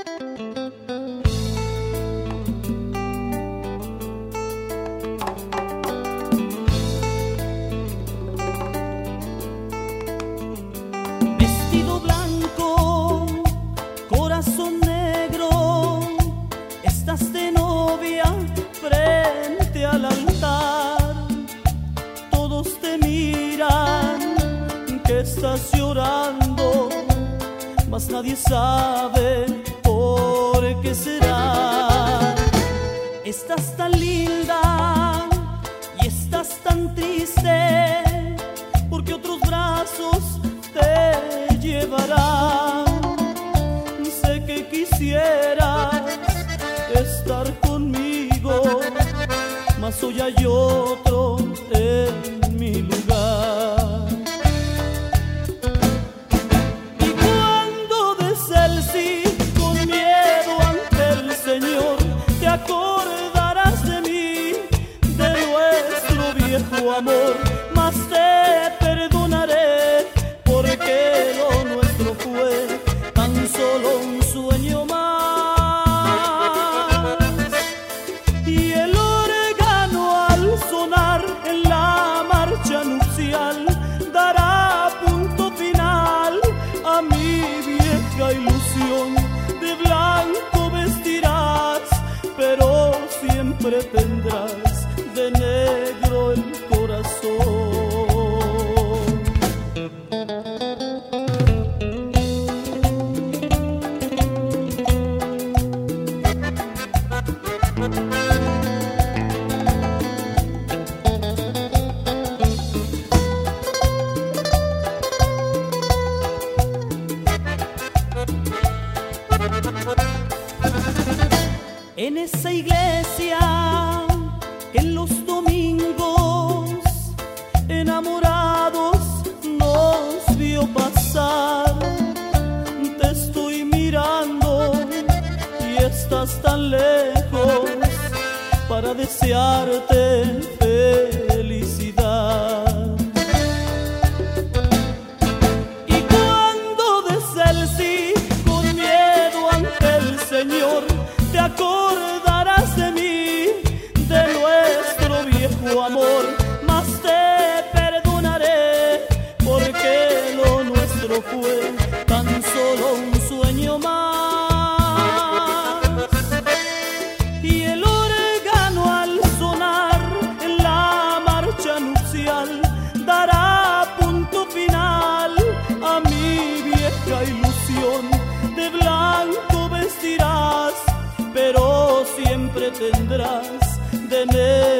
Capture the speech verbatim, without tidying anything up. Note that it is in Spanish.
Vestido blanco, corazón negro, estás de novia frente al altar. Todos te miran que estás llorando, mas nadie sabe por qué será. Estás tan linda y estás tan triste, porque otros brazos te llevarán. Sé que quisieras estar conmigo, mas hoy hay otro en mi lugar. Y cuando des el sí con miedo ante el Señor, te acordarás de mí, de nuestro viejo amor, mas te perdonaré, porque lo nuestro fue tan solo un sueño más. Y el órgano al sonar en la marcha nupcial dará punto final a mi vieja ilusión. De blanco vestirás, pero siempre tendrás de negro el corazón. En esa iglesia que en los domingos enamorados nos vio pasar, te estoy mirando y estás tan lejos para desearte felicidad. Y cuando des el sí con miedo ante el Señor, te acordarás de mí, de nuestro viejo amor, mas te perdonaré, porque lo nuestro fue tan solo un sueño más. Y el órgano al sonar en la marcha nupcial dará punto final a mi vieja ilusión. De blanco vestirás, pero siempre tendrás de negro